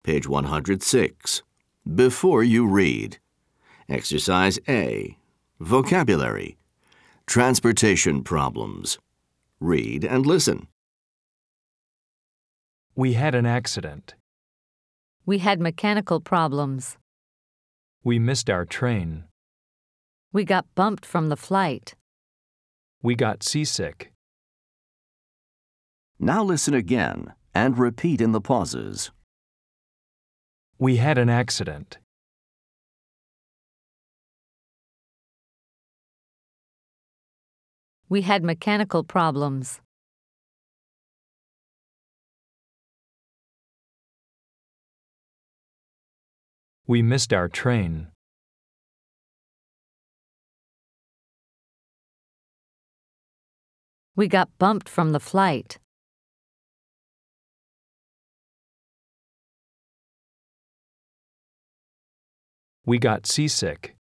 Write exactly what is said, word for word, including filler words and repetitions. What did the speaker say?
Page one hundred six. Before you read. Exercise A. Vocabulary. Transportation problems. Read and listen. We had an accident. We had mechanical problems. We missed our train. We got bumped from the flight. We got seasick. Now listen again and repeat in the pauses. We had an accident. We had mechanical problems. We missed our train. We got bumped from the flight. We got seasick.